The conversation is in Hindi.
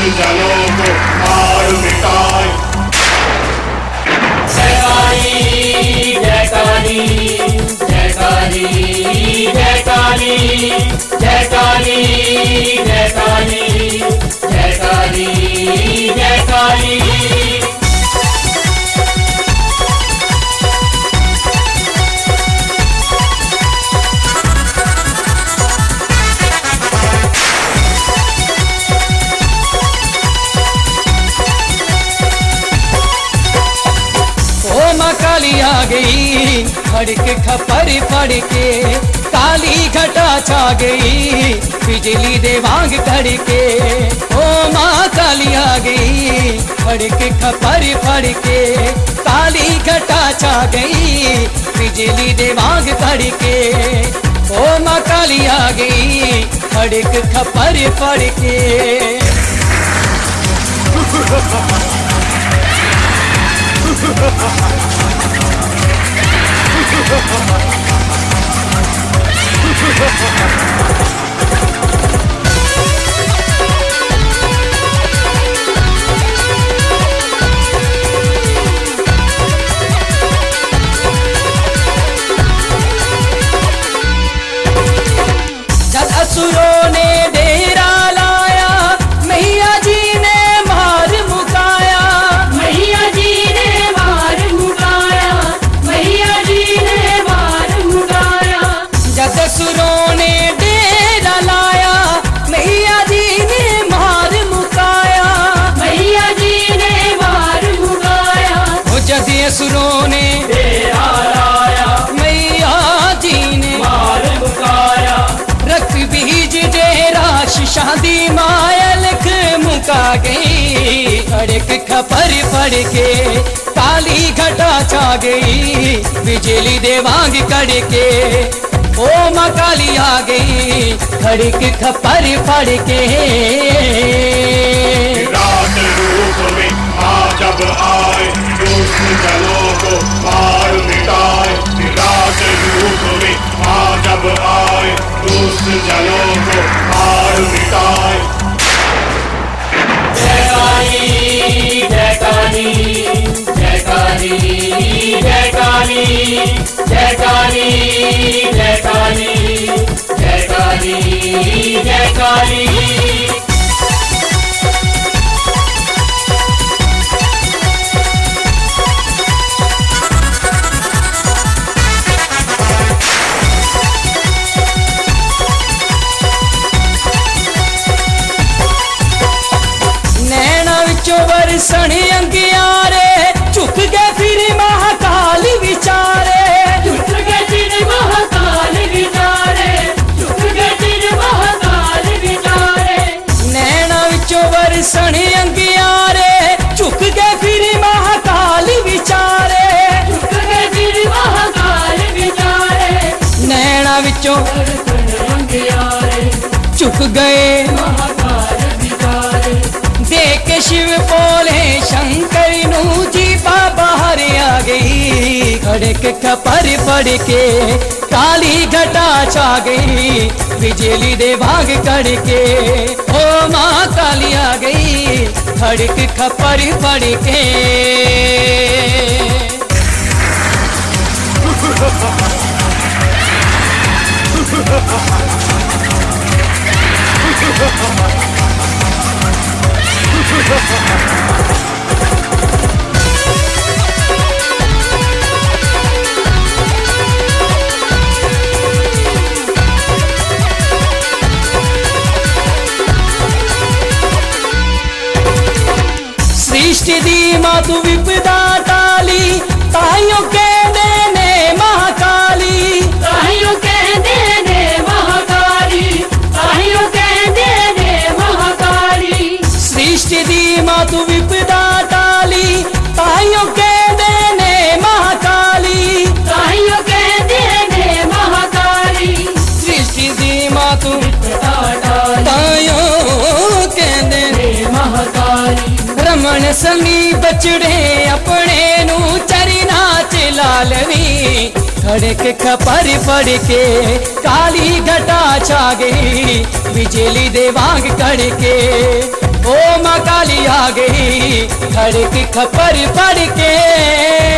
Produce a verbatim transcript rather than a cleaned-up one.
जलों को मार मिटाए। जय काली जय काली जय काली जय काली जय काली जय काली जय काली जय काली। काली आ गई खड़क खपर फड़ के, काली घटा छा गई बिजली दे वांग कड़के। ओ माँ काली आ गई खड़क खपर फड़ के, काली घटा छा गई बिजली दे वांग कड़के। ओ माँ काली आ गई खड़क खपर फड़ के। जब असुरों ने डेरा लाया, मैया जी ने मार मुकाया। मैया जी ने मार मुकाया, मैया जी ने मार मुकाया। जब असुरों ने डेरा लाया, मैया जी ने मार मुकाया। मैया जी ने मार मुकाया। वो जब असुरों ने डेरा लाया, मैया जी ने मार मुकाया। रक्त बीज डेरा शादी मायलक मुका गई, खड़क खपर पड़ के काली घटा छा गई बिजली दे वांग कड़के। ओ माँ काली आ गई खड़क खपर पड़ के। विराट रूप में माँ जब आए, दुष्ट जलों को मार मिटाए। विराट रूप में माँ जब आए, दुष्ट जलों को मार मिटाए। जय काली जय काली जय काली जय काली जय काली जय काली जय काली जय काली। बरसण अंगियारे झुक गए फिर महाकाल विचारे। झुक गए फिर महाकाल विचारे, झुक गए फिर महाकाल विचारे। नैना विचों बरसण अंगियारे झुक गए फिर महाकाल विचारे। झुक गए फिर महाकाल विचारे। नैना विचों बरसण अंगियारे झुक गए महाकाल विचारे। देख शिव बोले शंकर नू जीपा बाहर आ गई, खड़क खपर पड़ के काली घटा छा गई बिजली दे भाग कड़के। ओ माँ काली आ गई खड़क खपर पड़ के। सृष्टि दी मातु विपदा टाली, ताइयों कहने ने महाकाली। ताइयों कहने ने महाकाली, ताइयों कहने ने महाकाली। सृष्टि दी मातु विपदा टाली, ताइयों कहने ने महाकाली। ताइयों कहने ने महाकाली। सृष्टि दी मातु विपदा टाली, ताइयों कहने ने महाकाली। रमन सनी बचड़े अपने नू चरना चला लवी, खड़क खपर पड़ के काली घटा छा गई बिजली दे वांग कड़के। ओ ओ माँ काली आ गई, खड़के खपर पड़ के।